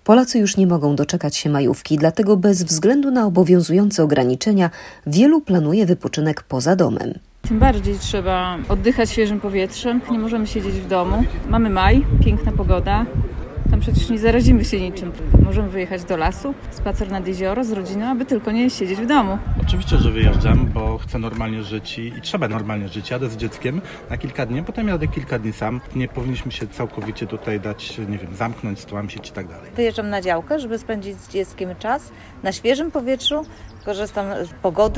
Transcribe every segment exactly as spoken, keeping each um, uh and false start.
Polacy już nie mogą doczekać się majówki, dlatego bez względu na obowiązujące ograniczenia wielu planuje wypoczynek poza domem. Tym bardziej trzeba oddychać świeżym powietrzem. Nie możemy siedzieć w domu. Mamy maj, piękna pogoda. Tam przecież nie zarazimy się niczym. Możemy wyjechać do lasu, spacer nad jezioro z rodziną, aby tylko nie siedzieć w domu. Oczywiście, że wyjeżdżam, bo chcę normalnie żyć i, i trzeba normalnie żyć. Jadę z dzieckiem na kilka dni, potem jadę kilka dni sam. Nie powinniśmy się całkowicie tutaj dać, nie wiem, zamknąć, stłamsić i tak dalej. Wyjeżdżam na działkę, żeby spędzić z dzieckiem czas na świeżym powietrzu. Korzystam z pogody,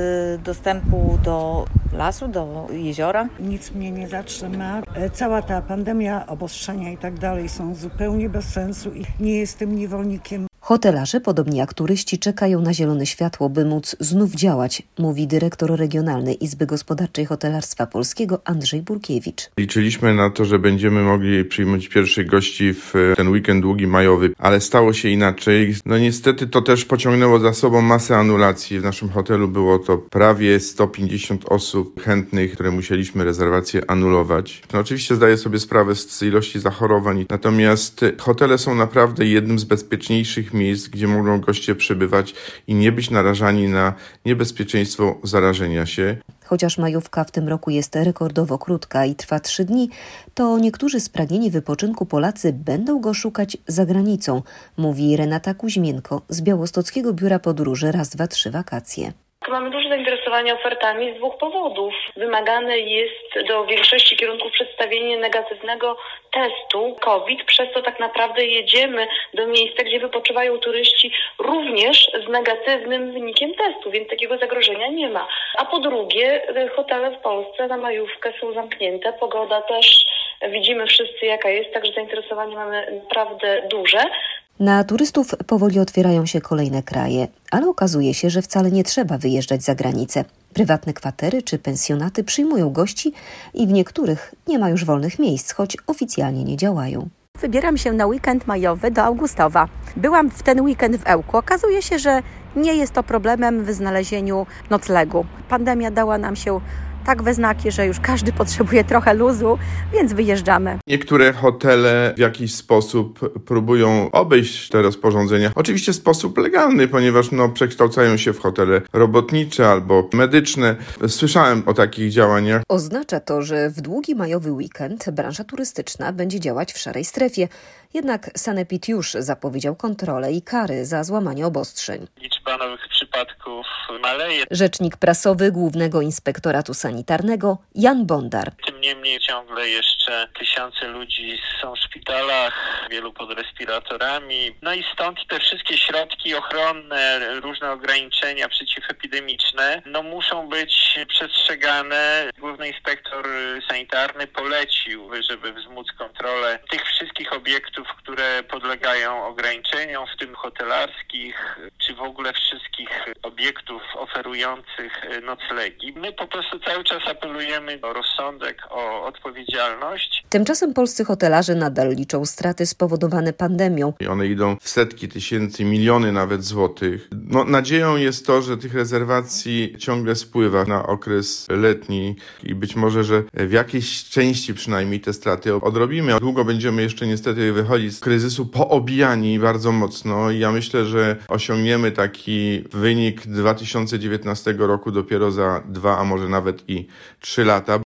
z dostępu do lasu, do jeziora. Nic mnie nie zatrzyma. Cała ta pandemia, obostrzenia i tak dalej są zupełnie bez sensu i nie jestem niewolnikiem. Hotelarze, podobnie jak turyści, czekają na zielone światło, by móc znów działać, mówi dyrektor Regionalnej Izby Gospodarczej Hotelarstwa Polskiego Andrzej Burkiewicz. Liczyliśmy na to, że będziemy mogli przyjąć pierwszych gości w ten weekend długi majowy, ale stało się inaczej. No niestety to też pociągnęło za sobą masę anulacji. W naszym hotelu było to prawie sto pięćdziesiąt osób chętnych, które musieliśmy rezerwacje anulować. No oczywiście zdaję sobie sprawę z ilości zachorowań, natomiast hotele są naprawdę jednym z bezpieczniejszych miejsc, gdzie mogą goście przebywać i nie być narażani na niebezpieczeństwo zarażenia się. Chociaż majówka w tym roku jest rekordowo krótka i trwa trzy dni, to niektórzy spragnieni wypoczynku Polacy będą go szukać za granicą, mówi Renata Kuźmienko z Białostockiego Biura Podróży Raz, Dwa, Trzy Wakacje. Mamy duże zainteresowanie ofertami z dwóch powodów. Wymagane jest do większości kierunków przedstawienie negatywnego testu COVID, przez co tak naprawdę jedziemy do miejsca, gdzie wypoczywają turyści również z negatywnym wynikiem testu, więc takiego zagrożenia nie ma. A po drugie, hotele w Polsce na majówkę są zamknięte, pogoda też widzimy wszyscy jaka jest, także zainteresowanie mamy naprawdę duże. Na turystów powoli otwierają się kolejne kraje, ale okazuje się, że wcale nie trzeba wyjeżdżać za granicę. Prywatne kwatery czy pensjonaty przyjmują gości i w niektórych nie ma już wolnych miejsc, choć oficjalnie nie działają. Wybieram się na weekend majowy do Augustowa. Byłam w ten weekend w Ełku. Okazuje się, że nie jest to problemem w znalezieniu noclegu. Pandemia dała nam się tak we znaki, że już każdy potrzebuje trochę luzu, więc wyjeżdżamy. Niektóre hotele w jakiś sposób próbują obejść te rozporządzenia. Oczywiście w sposób legalny, ponieważ no, przekształcają się w hotele robotnicze albo medyczne. Słyszałem o takich działaniach. Oznacza to, że w długi majowy weekend branża turystyczna będzie działać w szarej strefie. Jednak Sanepid już zapowiedział kontrolę i kary za złamanie obostrzeń. Liczba nowych przypadków maleje. Rzecznik prasowy Głównego Inspektoratu Sanitarnego Jan Bondar. Tym niemniej ciągle jeszcze tysiące ludzi są w szpitalach, wielu pod respiratorami. No i stąd te wszystkie środki ochronne, różne ograniczenia przeciwepidemiczne, no muszą być przestrzegane. Główny Inspektor Sanitarny polecił, żeby wzmóc kontrolę tych wszystkich obiektów, które podlegają ograniczeniom, w tym hotelarskich, czy w ogóle wszystkich obiektów oferujących noclegi. My po prostu cały czas apelujemy o rozsądek, o odpowiedzialność. Tymczasem polscy hotelarze nadal liczą straty spowodowane pandemią. I one idą w setki tysięcy, miliony nawet złotych. No, nadzieją jest to, że tych rezerwacji ciągle spływa na okres letni i być może, że w jakiejś części przynajmniej te straty odrobimy. Długo będziemy jeszcze niestety wychodzić z kryzysu poobijani bardzo mocno i ja myślę, że osiągniemy taki wynik dwa tysiące dziewiętnastego roku dopiero za dwa, a może nawet i trzy lata.